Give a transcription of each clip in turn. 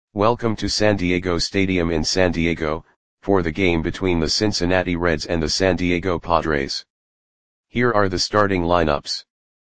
Welcome to San Diego Stadium in San Diego, for the game between the Cincinnati Reds and the San Diego Padres. Here are the starting lineups.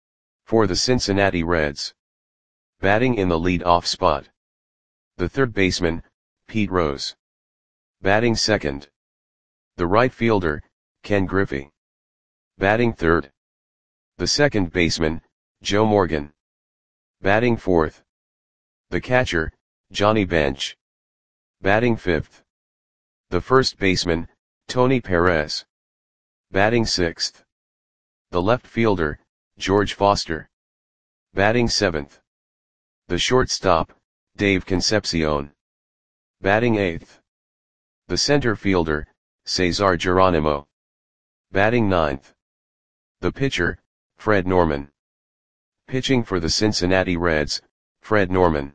For the Cincinnati Reds. Batting in the lead-off spot. The third baseman, Pete Rose. Batting second. The right fielder, Ken Griffey. Batting third. The second baseman, Joe Morgan. Batting fourth. The catcher, Johnny Bench. Batting fifth. The first baseman, Tony Perez. Batting sixth. The left fielder, George Foster. Batting seventh. The shortstop, Dave Concepcion. Batting eighth. The center fielder, Cesar Geronimo. Batting ninth. The pitcher, Fred Norman. Pitching for the Cincinnati Reds, Fred Norman.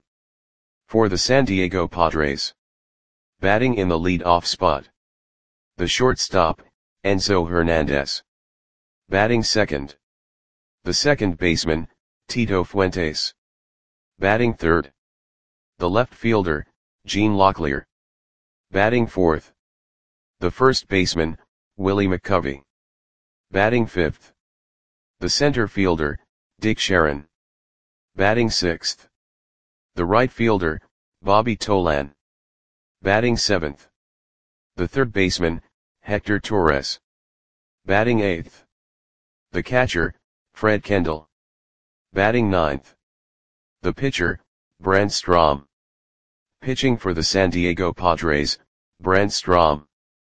For the San Diego Padres. Batting in the lead-off spot. The shortstop, Enzo Hernandez. Batting second. The second baseman, Tito Fuentes. Batting third. The left fielder, Gene Locklear. Batting fourth. The first baseman, Willie McCovey. Batting fifth. The center fielder, Dick Sharon. Batting sixth. The right fielder, Bobby Tolan. Batting seventh. The third baseman, Hector Torres. Batting eighth. The catcher, Fred Kendall. Batting ninth. The pitcher, Brent Strom. Pitching for the San Diego Padres, Brent Strom.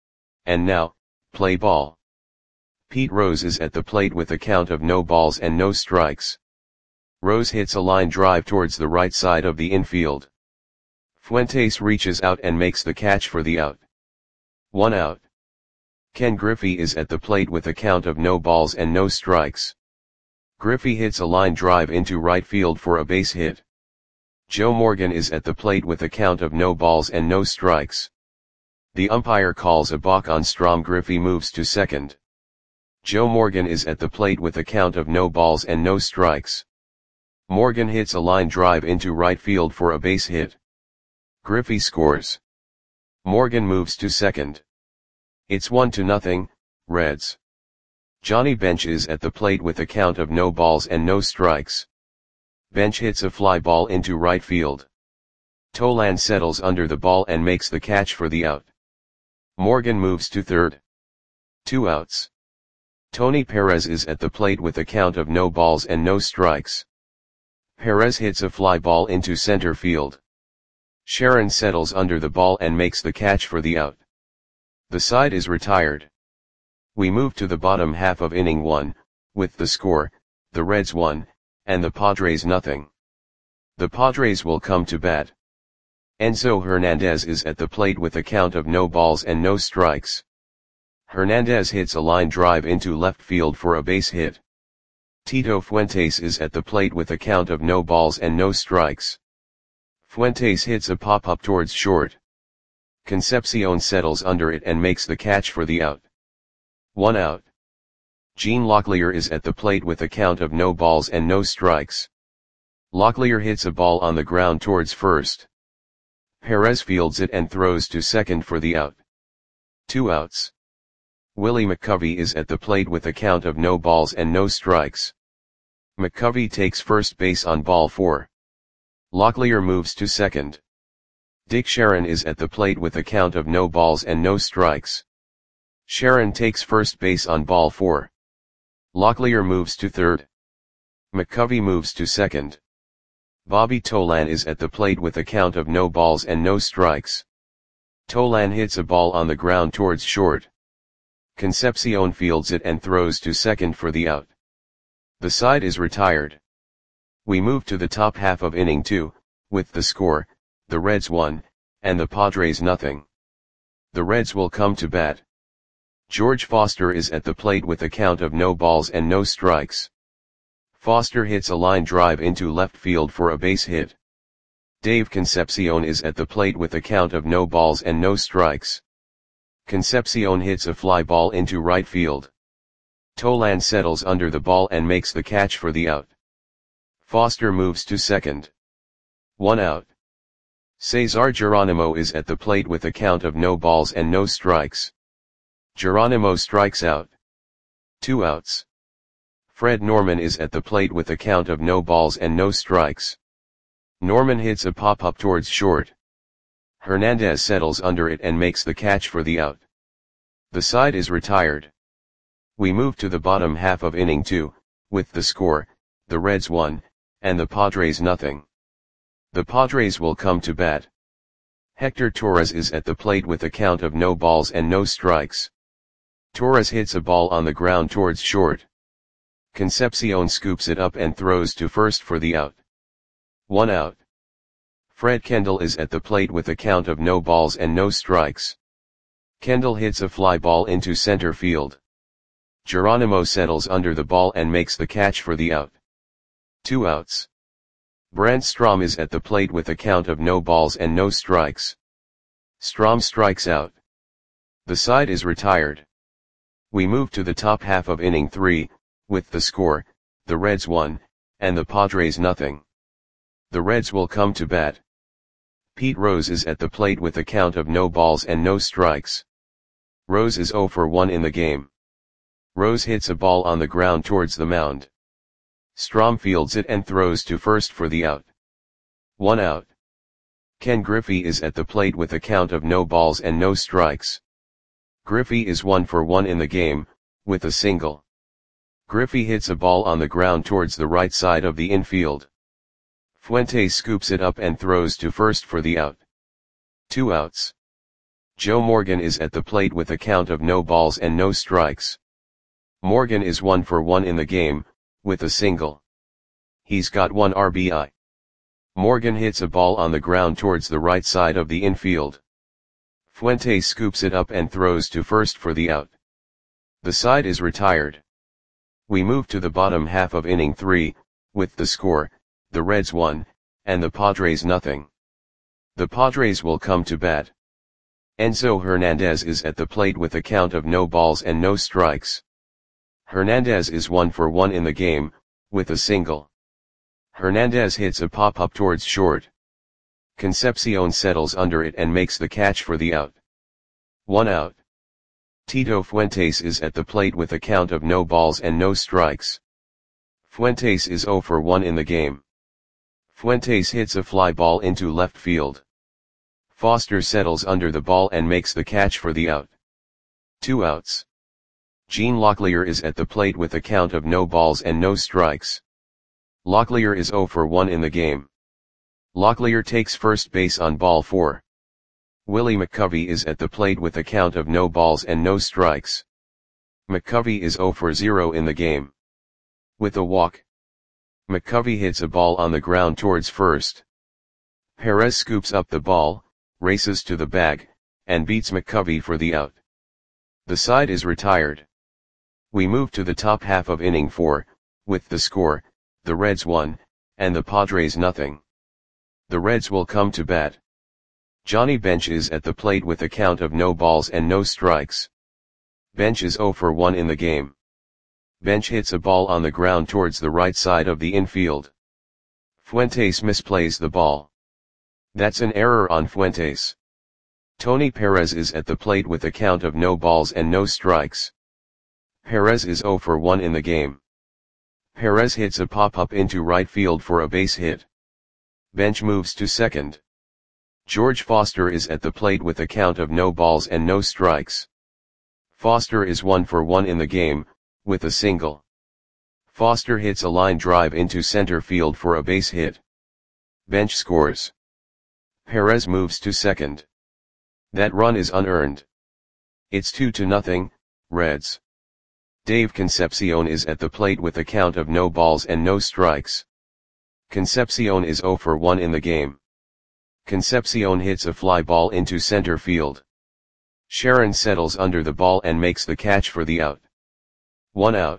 And now, play ball. Pete Rose is at the plate with a count of no balls and no strikes. Rose hits a line drive towards the right side of the infield. Fuentes reaches out and makes the catch for the out. 1 out. Ken Griffey is at the plate with a count of no balls and no strikes. Griffey hits a line drive into right field for a base hit. Joe Morgan is at the plate with a count of no balls and no strikes. The umpire calls a balk on Strom. Griffey moves to second. Joe Morgan is at the plate with a count of no balls and no strikes. Morgan hits a line drive into right field for a base hit. Griffey scores. Morgan moves to second. It's 1-0, Reds. Johnny Bench is at the plate with a count of no balls and no strikes. Bench hits a fly ball into right field. Tolan settles under the ball and makes the catch for the out. Morgan moves to third. 2 outs. Tony Perez is at the plate with a count of no balls and no strikes. Perez hits a fly ball into center field. Sharon settles under the ball and makes the catch for the out. The side is retired. We move to the bottom half of inning 1, with the score, the Reds 1, and the Padres 0. The Padres will come to bat. Enzo Hernandez is at the plate with a count of no balls and no strikes. Hernandez hits a line drive into left field for a base hit. Tito Fuentes is at the plate with a count of no balls and no strikes. Fuentes hits a pop-up towards short. Concepcion settles under it and makes the catch for the out. 1 out. Gene Locklear is at the plate with a count of no balls and no strikes. Locklear hits a ball on the ground towards first. Perez fields it and throws to second for the out. 2 outs. Willie McCovey is at the plate with a count of no balls and no strikes. McCovey takes first base on ball 4. Locklear moves to second. Dick Sharon is at the plate with a count of no balls and no strikes. Sharon takes first base on ball 4. Locklear moves to third. McCovey moves to second. Bobby Tolan is at the plate with a count of no balls and no strikes. Tolan hits a ball on the ground towards short. Concepcion fields it and throws to second for the out. The side is retired. We move to the top half of inning 2, with the score, the Reds 1, and the Padres 0. The Reds will come to bat. George Foster is at the plate with a count of no balls and no strikes. Foster hits a line drive into left field for a base hit. Dave Concepcion is at the plate with a count of no balls and no strikes. Concepcion hits a fly ball into right field. Tolan settles under the ball and makes the catch for the out. Foster moves to second. 1 out. Cesar Geronimo is at the plate with a count of no balls and no strikes. Geronimo strikes out. 2 outs. Fred Norman is at the plate with a count of no balls and no strikes. Norman hits a pop-up towards short. Hernandez settles under it and makes the catch for the out. The side is retired. We move to the bottom half of inning 2, with the score, the Reds 1, and the Padres nothing. The Padres will come to bat. Hector Torres is at the plate with a count of no balls and no strikes. Torres hits a ball on the ground towards short. Concepcion scoops it up and throws to first for the out. 1 out. Fred Kendall is at the plate with a count of no balls and no strikes. Kendall hits a fly ball into center field. Geronimo settles under the ball and makes the catch for the out. 2 outs. Brant Strom is at the plate with a count of no balls and no strikes. Strom strikes out. The side is retired. We move to the top half of inning 3, with the score, the Reds 1, and the Padres nothing. The Reds will come to bat. Pete Rose is at the plate with a count of no balls and no strikes. Rose is 0 for 1 in the game. Rose hits a ball on the ground towards the mound. Strom fields it and throws to first for the out. 1 out. Ken Griffey is at the plate with a count of no balls and no strikes. Griffey is 1 for 1 in the game, with a single. Griffey hits a ball on the ground towards the right side of the infield. Fuentes scoops it up and throws to first for the out. 2 outs. Joe Morgan is at the plate with a count of no balls and no strikes. Morgan is 1 for 1 in the game, with a single. He's got 1 RBI. Morgan hits a ball on the ground towards the right side of the infield. Fuentes scoops it up and throws to first for the out. The side is retired. We move to the bottom half of inning 3, with the score, the Reds 1, and the Padres nothing. The Padres will come to bat. Enzo Hernandez is at the plate with a count of no balls and no strikes. Hernandez is 1 for 1 in the game, with a single. Hernandez hits a pop-up towards short. Concepcion settles under it and makes the catch for the out. 1 out. Tito Fuentes is at the plate with a count of no balls and no strikes. Fuentes is 0 for 1 in the game. Fuentes hits a fly ball into left field. Foster settles under the ball and makes the catch for the out. 2 outs. Gene Locklear is at the plate with a count of no balls and no strikes. Locklear is 0 for 1 in the game. Locklear takes first base on ball 4. Willie McCovey is at the plate with a count of no balls and no strikes. McCovey is 0 for 0 in the game. With a walk. McCovey hits a ball on the ground towards first. Perez scoops up the ball, races to the bag, and beats McCovey for the out. The side is retired. We move to the top half of inning 4, with the score, the Reds 1, and the Padres nothing. The Reds will come to bat. Johnny Bench is at the plate with a count of no balls and no strikes. Bench is 0 for 1 in the game. Bench hits a ball on the ground towards the right side of the infield. Fuentes misplays the ball. That's an error on Fuentes. Tony Perez is at the plate with a count of no balls and no strikes. Perez is 0 for 1 in the game. Perez hits a pop-up into right field for a base hit. Bench moves to second. George Foster is at the plate with a count of no balls and no strikes. Foster is 1 for 1 in the game, with a single. Foster hits a line drive into center field for a base hit. Bench scores. Perez moves to second. That run is unearned. It's 2-0, Reds. Dave Concepcion is at the plate with a count of no balls and no strikes. Concepcion is 0 for 1 in the game. Concepcion hits a fly ball into center field. Sharon settles under the ball and makes the catch for the out. 1 out.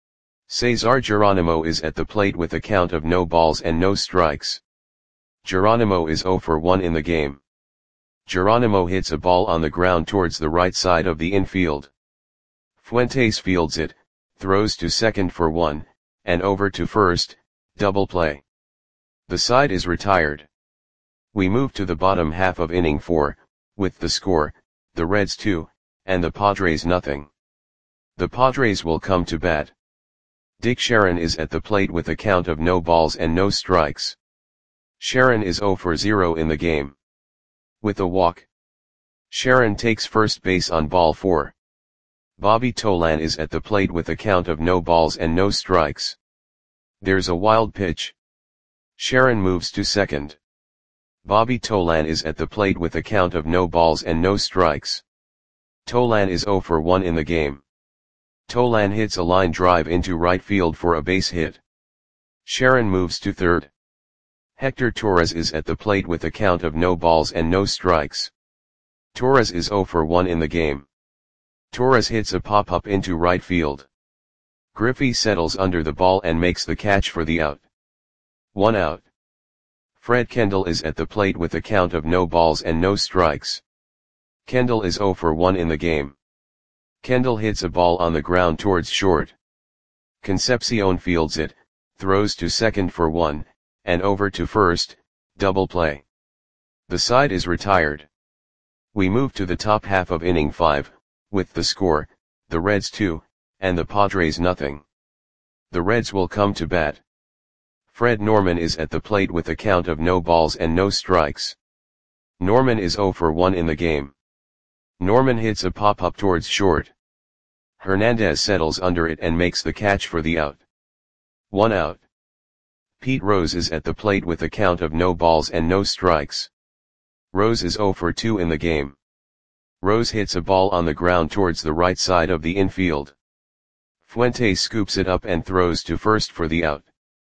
Cesar Geronimo is at the plate with a count of no balls and no strikes. Geronimo is 0 for 1 in the game. Geronimo hits a ball on the ground towards the right side of the infield. Fuentes fields it, throws to second for 1, and over to first, double play. The side is retired. We move to the bottom half of inning 4, with the score, the Reds 2, and the Padres nothing. The Padres will come to bat. Dick Sharon is at the plate with a count of no balls and no strikes. Sharon is 0 for 0 in the game. With a walk, Sharon takes first base on ball 4. Bobby Tolan is at the plate with a count of no balls and no strikes. There's a wild pitch. Sharon moves to second. Bobby Tolan is at the plate with a count of no balls and no strikes. Tolan is 0 for 1 in the game. Tolan hits a line drive into right field for a base hit. Sharon moves to third. Hector Torres is at the plate with a count of no balls and no strikes. Torres is 0 for 1 in the game. Torres hits a pop-up into right field. Griffey settles under the ball and makes the catch for the out. 1 out. Fred Kendall is at the plate with a count of no balls and no strikes. Kendall is 0 for 1 in the game. Kendall hits a ball on the ground towards short. Concepcion fields it, throws to second for 1, and over to first, double play. The side is retired. We move to the top half of inning 5, with the score, the Reds 2, and the Padres nothing. The Reds will come to bat. Fred Norman is at the plate with a count of no balls and no strikes. Norman is 0 for 1 in the game. Norman hits a pop-up towards short. Hernandez settles under it and makes the catch for the out. 1 out. Pete Rose is at the plate with a count of no balls and no strikes. Rose is 0 for 2 in the game. Rose hits a ball on the ground towards the right side of the infield. Fuentes scoops it up and throws to first for the out.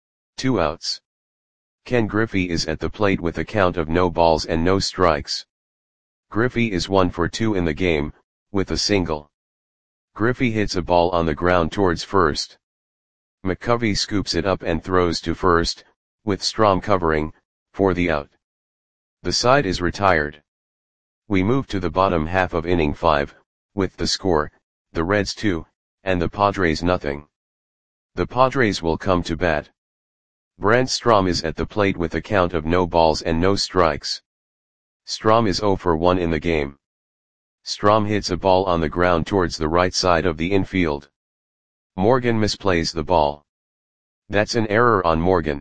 2 outs. Ken Griffey is at the plate with a count of no balls and no strikes. Griffey is 1 for 2 in the game, with a single. Griffey hits a ball on the ground towards first. McCovey scoops it up and throws to first, with Strom covering, for the out. The side is retired. We move to the bottom half of inning 5, with the score, the Reds 2, and the Padres nothing. The Padres will come to bat. Brent Strom is at the plate with a count of no balls and no strikes. Strom is 0 for 1 in the game. Strom hits a ball on the ground towards the right side of the infield. Morgan misplays the ball. That's an error on Morgan.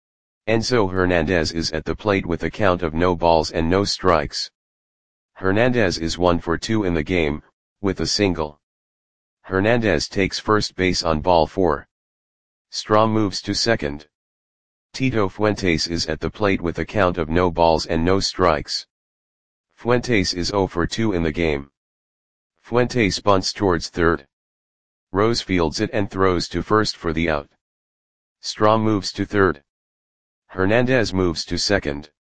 Enzo Hernandez is at the plate with a count of no balls and no strikes. Hernandez is 1 for 2 in the game, with a single. Hernandez takes first base on ball 4. Strom moves to second. Tito Fuentes is at the plate with a count of no balls and no strikes. Fuentes is 0 for 2 in the game. Fuentes bunts towards third. Rose fields it and throws to first for the out. Strom moves to third. Hernandez moves to second.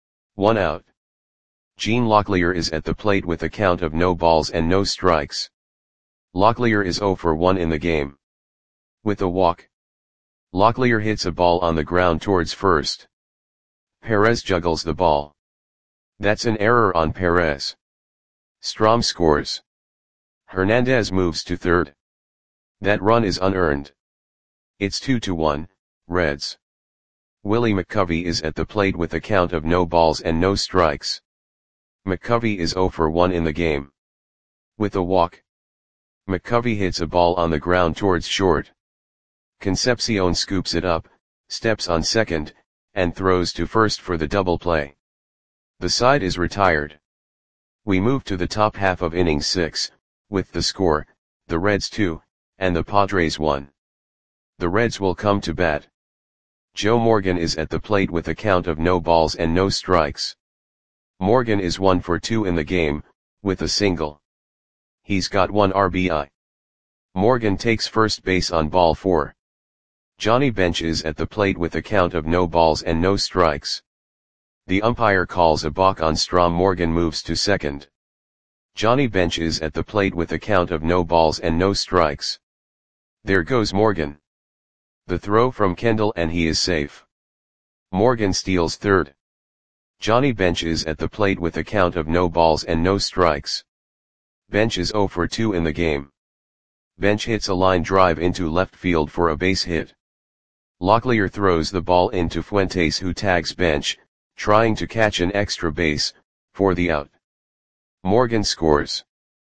1 out. Gene Locklear is at the plate with a count of no balls and no strikes. Locklear is 0 for 1 in the game. With a walk, Locklear hits a ball on the ground towards first. Perez juggles the ball. That's an error on Perez. Strom scores. Hernandez moves to third. That run is unearned. It's 2-1, Reds. Willie McCovey is at the plate with a count of no balls and no strikes. McCovey is 0 for 1 in the game. With a walk, McCovey hits a ball on the ground towards short. Concepcion scoops it up, steps on second, and throws to first for the double play. The side is retired. We move to the top half of inning 6, with the score, the Reds 2, and the Padres 1. The Reds will come to bat. Joe Morgan is at the plate with a count of no balls and no strikes. Morgan is 1 for 2 in the game, with a single. He's got 1 RBI. Morgan takes first base on ball 4. Johnny Bench is at the plate with a count of no balls and no strikes. The umpire calls a balk on Strom. Morgan moves to second. Johnny Bench is at the plate with a count of no balls and no strikes. There goes Morgan. The throw from Kendall and he is safe. Morgan steals third. Johnny Bench is at the plate with a count of no balls and no strikes. Bench is 0 for 2 in the game. Bench hits a line drive into left field for a base hit. Locklear throws the ball into Fuentes, who tags Bench, trying to catch an extra base, for the out. Morgan scores.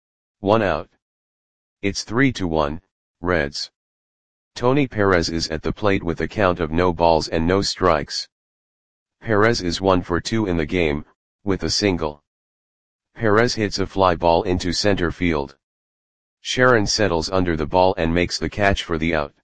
1 out. It's 3-1, Reds. Tony Perez is at the plate with a count of no balls and no strikes. Perez is 1 for 2 in the game, with a single. Perez hits a fly ball into center field. Sharon settles under the ball and makes the catch for the out.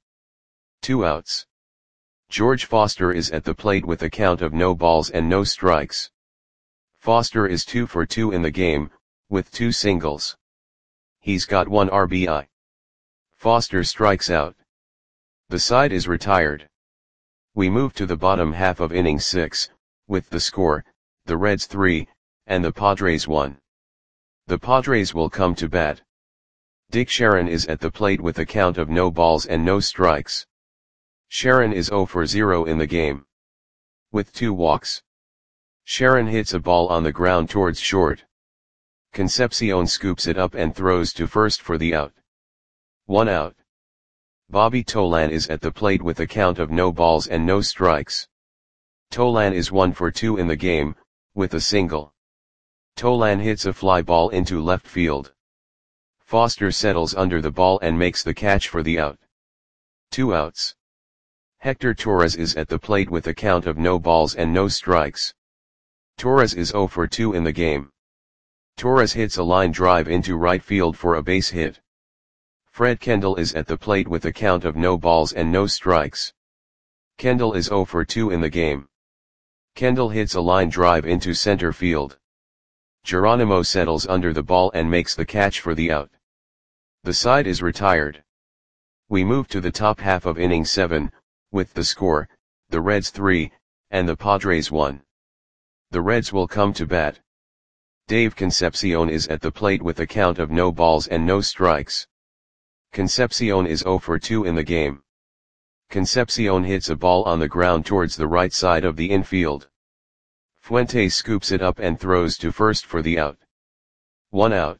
2 outs. George Foster is at the plate with a count of no balls and no strikes. Foster is 2 for 2 in the game, with 2 singles. He's got 1 RBI. Foster strikes out. The side is retired. We move to the bottom half of inning 6, with the score, the Reds 3, and the Padres 1. The Padres will come to bat. Dick Sharon is at the plate with a count of no balls and no strikes. Sharon is 0 for 0 in the game. With 2 walks. Sharon hits a ball on the ground towards short. Concepcion scoops it up and throws to first for the out. 1 out. Bobby Tolan is at the plate with a count of no balls and no strikes. Tolan is 1 for 2 in the game, with a single. Tolan hits a fly ball into left field. Foster settles under the ball and makes the catch for the out. 2 outs. Hector Torres is at the plate with a count of no balls and no strikes. Torres is 0 for 2 in the game. Torres hits a line drive into right field for a base hit. Fred Kendall is at the plate with a count of no balls and no strikes. Kendall is 0 for 2 in the game. Kendall hits a line drive into center field. Geronimo settles under the ball and makes the catch for the out. The side is retired. We move to the top half of inning 7, with the score, the Reds 3, and the Padres 1. The Reds will come to bat. Dave Concepcion is at the plate with a count of no balls and no strikes. Concepcion is 0 for 2 in the game. Concepcion hits a ball on the ground towards the right side of the infield. Fuentes scoops it up and throws to first for the out. 1 out.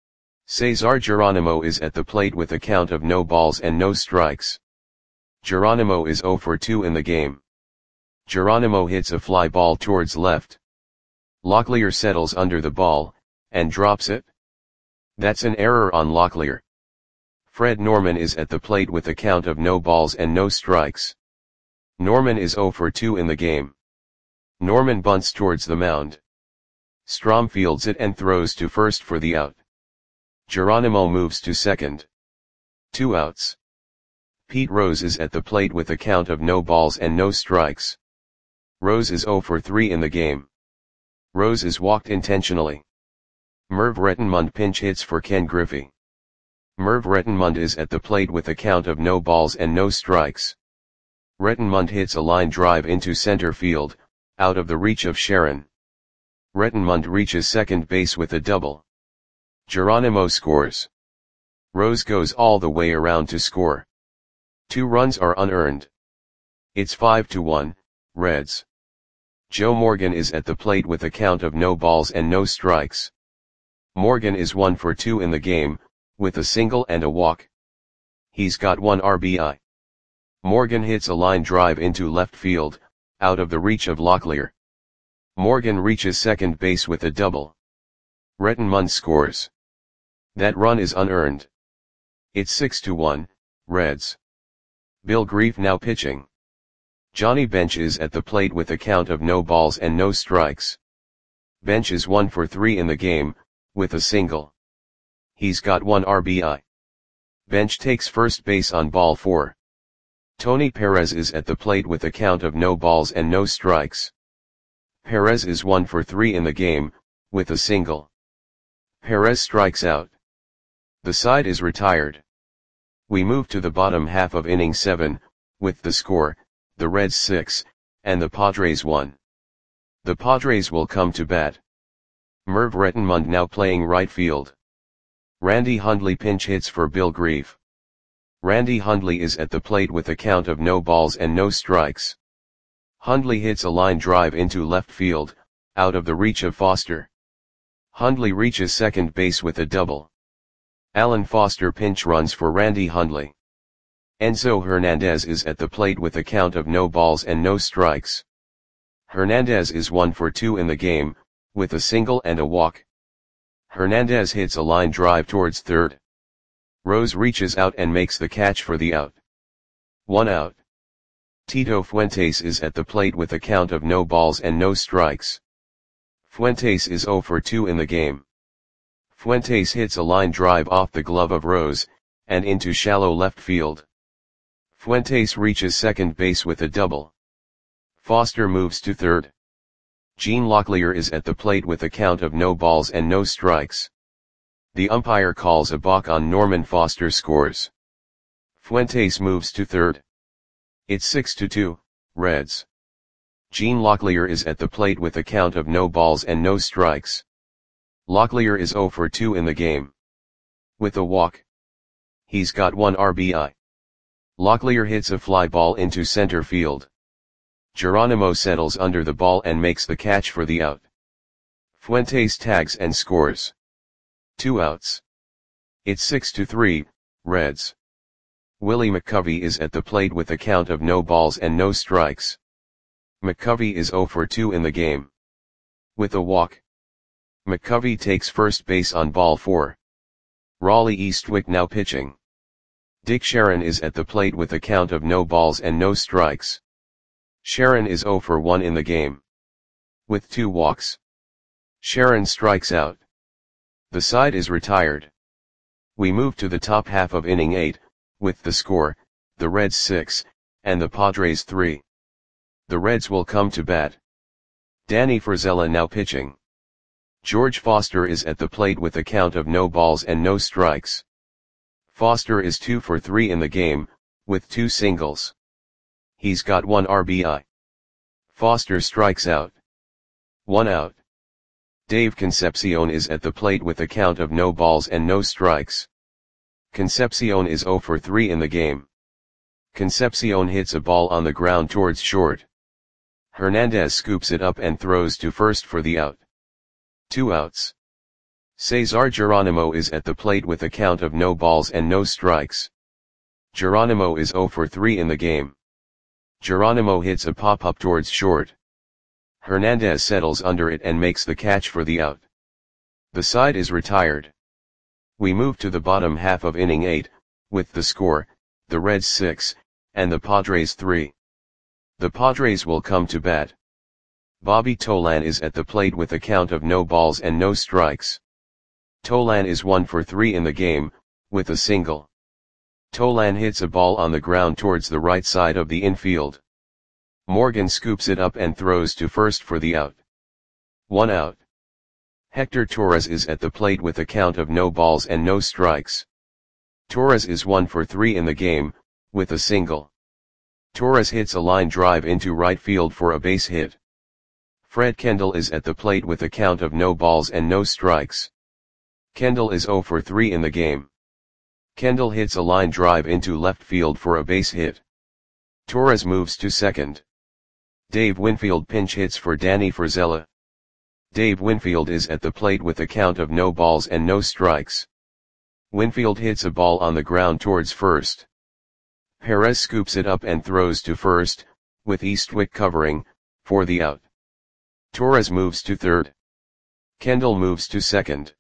Cesar Geronimo is at the plate with a count of no balls and no strikes. Geronimo is 0 for 2 in the game. Geronimo hits a fly ball towards left. Locklear settles under the ball, and drops it. That's an error on Locklear. Fred Norman is at the plate with a count of no balls and no strikes. Norman is 0 for 2 in the game. Norman bunts towards the mound. Strom fields it and throws to first for the out. Geronimo moves to second. 2 outs. Pete Rose is at the plate with a count of no balls and no strikes. Rose is 0 for 3 in the game. Rose is walked intentionally. Merv Rettenmund pinch hits for Ken Griffey. Merv Rettenmund is at the plate with a count of no balls and no strikes. Rettenmund hits a line drive into center field, out of the reach of Sharon. Rettenmund reaches second base with a double. Geronimo scores. Rose goes all the way around to score. 2 runs are unearned. It's 5-1, Reds. Joe Morgan is at the plate with a count of no balls and no strikes. Morgan is 1 for 2 in the game, with a single and a walk. He's got 1 RBI. Morgan hits a line drive into left field, out of the reach of Locklear. Morgan reaches second base with a double. Rettenmund scores. That run is unearned. It's 6-1, Reds. Bill Grief now pitching. Johnny Bench is at the plate with a count of no balls and no strikes. Bench is 1 for 3 in the game, with a single. He's got 1 RBI. Bench takes first base on ball 4. Tony Perez is at the plate with a count of no balls and no strikes. Perez is 1 for 3 in the game, with a single. Perez strikes out. The side is retired. We move to the bottom half of inning 7, with the score, the Reds 6, and the Padres 1. The Padres will come to bat. Merv Rettenmund now playing right field. Randy Hundley pinch hits for Bill Grief. Randy Hundley is at the plate with a count of no balls and no strikes. Hundley hits a line drive into left field, out of the reach of Foster. Hundley reaches second base with a double. Alan Foster pinch runs for Randy Hundley. Enzo Hernandez is at the plate with a count of no balls and no strikes. Hernandez is 1 for 2 in the game, with a single and a walk. Hernandez hits a line drive towards third. Rose reaches out and makes the catch for the out. 1 out. Tito Fuentes is at the plate with a count of no balls and no strikes. Fuentes is 0 for 2 in the game. Fuentes hits a line drive off the glove of Rose, and into shallow left field. Fuentes reaches second base with a double. Foster moves to third. Gene Locklear is at the plate with a count of no balls and no strikes. The umpire calls a balk on Norman Foster. Scores. Fuentes moves to third. It's 6-2, Reds. Gene Locklear is at the plate with a count of no balls and no strikes. Locklear is 0 for 2 in the game. With a walk. He's got 1 RBI. Locklear hits a fly ball into center field. Geronimo settles under the ball and makes the catch for the out. Fuentes tags and scores. 2 outs. It's 6-3, Reds. Willie McCovey is at the plate with a count of no balls and no strikes. McCovey is 0 for 2 in the game. With a walk. McCovey takes first base on ball 4. Raleigh Eastwick now pitching. Dick Sharon is at the plate with a count of no balls and no strikes. Sharon is 0 for 1 in the game. With 2 walks. Sharon strikes out. The side is retired. We move to the top half of inning 8, with the score, the Reds 6, and the Padres 3. The Reds will come to bat. Danny Frizella now pitching. George Foster is at the plate with a count of no balls and no strikes. Foster is 2 for 3 in the game, with 2 singles. He's got 1 RBI. Foster strikes out. 1 out. Dave Concepcion is at the plate with a count of no balls and no strikes. Concepcion is 0 for 3 in the game. Concepcion hits a ball on the ground towards short. Hernandez scoops it up and throws to first for the out. 2 outs. Cesar Geronimo is at the plate with a count of no balls and no strikes. Geronimo is 0 for 3 in the game. Geronimo hits a pop-up towards short. Hernandez settles under it and makes the catch for the out. The side is retired. We move to the bottom half of inning 8, with the score, the Reds 6, and the Padres 3. The Padres will come to bat. Bobby Tolan is at the plate with a count of no balls and no strikes. Tolan is 1 for 3 in the game, with a single. Tolan hits a ball on the ground towards the right side of the infield. Morgan scoops it up and throws to first for the out. 1 out. Hector Torres is at the plate with a count of no balls and no strikes. Torres is 1 for 3 in the game, with a single. Torres hits a line drive into right field for a base hit. Fred Kendall is at the plate with a count of no balls and no strikes. Kendall is 0 for 3 in the game. Kendall hits a line drive into left field for a base hit. Torres moves to second. Dave Winfield pinch hits for Danny Frizella. Dave Winfield is at the plate with a count of no balls and no strikes. Winfield hits a ball on the ground towards first. Perez scoops it up and throws to first, with Eastwick covering, for the out. Torres moves to third. Kendall moves to second.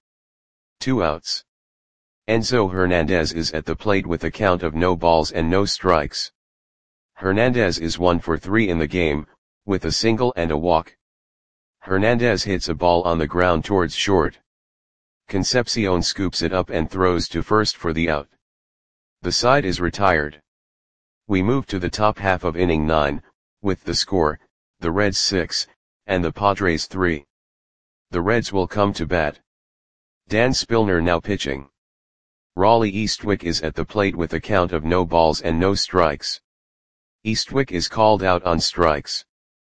2 outs. Enzo Hernandez is at the plate with a count of no balls and no strikes. Hernandez is 1 for 3 in the game, with a single and a walk. Hernandez hits a ball on the ground towards short. Concepcion scoops it up and throws to first for the out. The side is retired. We move to the top half of inning 9, with the score, the Reds 6, and the Padres 3. The Reds will come to bat. Dan Spillner now pitching. Raleigh Eastwick is at the plate with a count of no balls and no strikes. Eastwick is called out on strikes.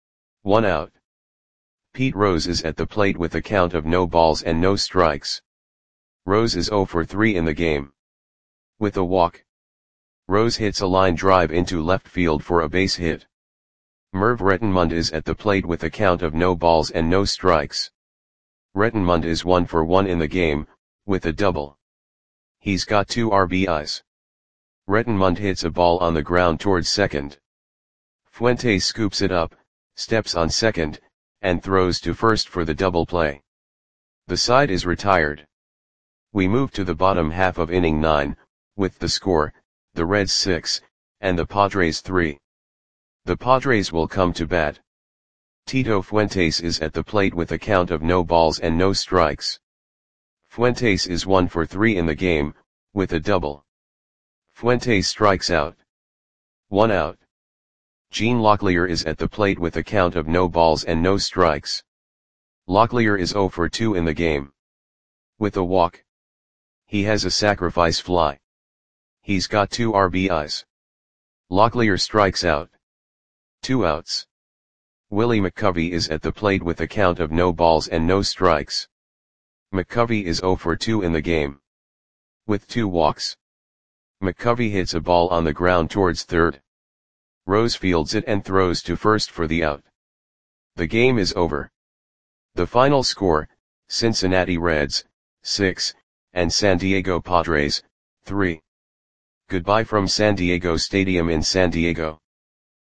1 out. Pete Rose is at the plate with a count of no balls and no strikes. Rose is 0 for 3 in the game. With a walk. Rose hits a line drive into left field for a base hit. Merv Rettenmund is at the plate with a count of no balls and no strikes. Rettenmund is 1 for 1 in the game, with a double. He's got 2 RBIs. Rettenmund hits a ball on the ground towards second. Fuentes scoops it up, steps on second, and throws to first for the double play. The side is retired. We move to the bottom half of inning 9, with the score, the Reds 6, and the Padres 3. The Padres will come to bat. Tito Fuentes is at the plate with a count of no balls and no strikes. Fuentes is 1 for 3 in the game, with a double. Fuentes strikes out. 1 out. Gene Locklear is at the plate with a count of no balls and no strikes. Locklear is 0 for 2 in the game. With a walk. He has a sacrifice fly. He's got 2 RBIs. Locklear strikes out. 2 outs. Willie McCovey is at the plate with a count of no balls and no strikes. McCovey is 0 for 2 in the game. With 2 walks. McCovey hits a ball on the ground towards third. Rose fields it and throws to first for the out. The game is over. The final score, Cincinnati Reds, 6, and San Diego Padres, 3. Goodbye from San Diego Stadium in San Diego.